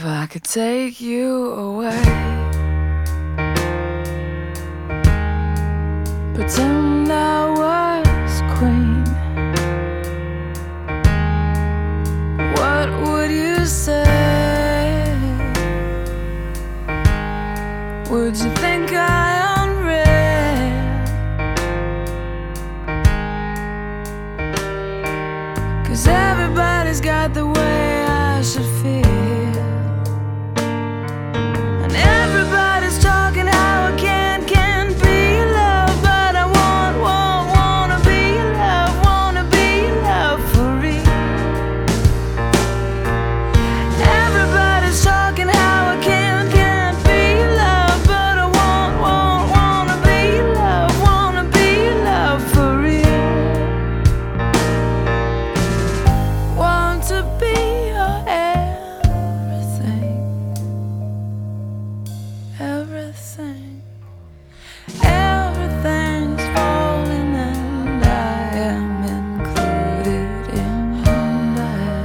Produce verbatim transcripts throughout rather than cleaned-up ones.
If I could take you away, pretend I was queen, what would you say? Would you think I unreal? 'Cause everybody's got the way I should feel. Everything, everything's falling and I am included in that.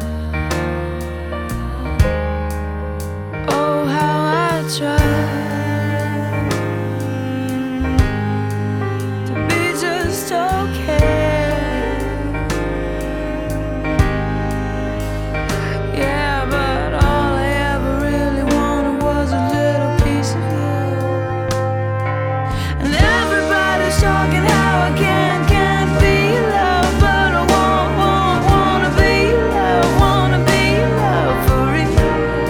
Oh, how I try to be just okay. Yeah, but all I ever really wanted was a little piece of talking how I can't, can't be loved, but I want, want, wanna be loved, wanna be loved for real.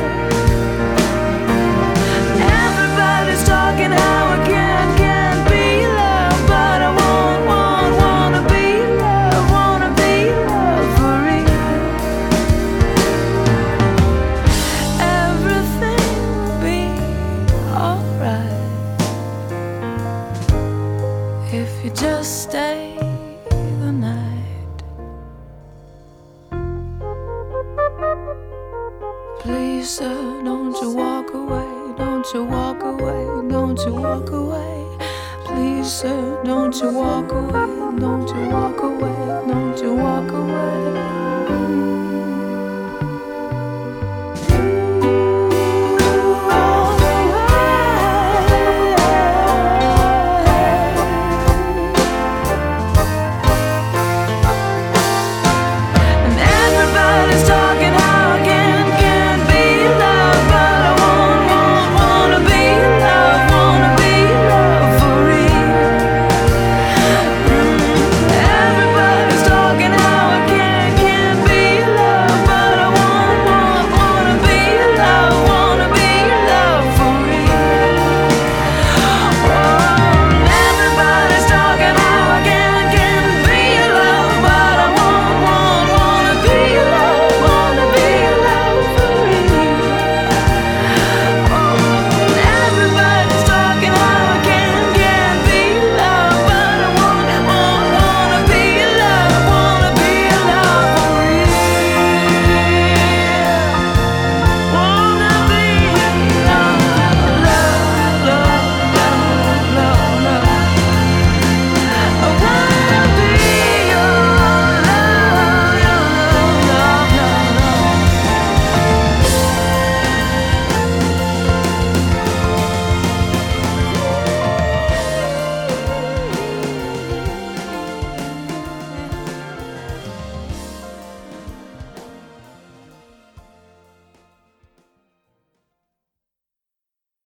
Everybody's talking how I can't, can't be loved, but I want, want, wanna be loved, wanna be loved for real. Everything will be alright if you just stay the night. Please, sir, don't you walk away, don't you walk away, don't you walk away. Please, sir, don't you walk away, don't you walk away, don't you walk away.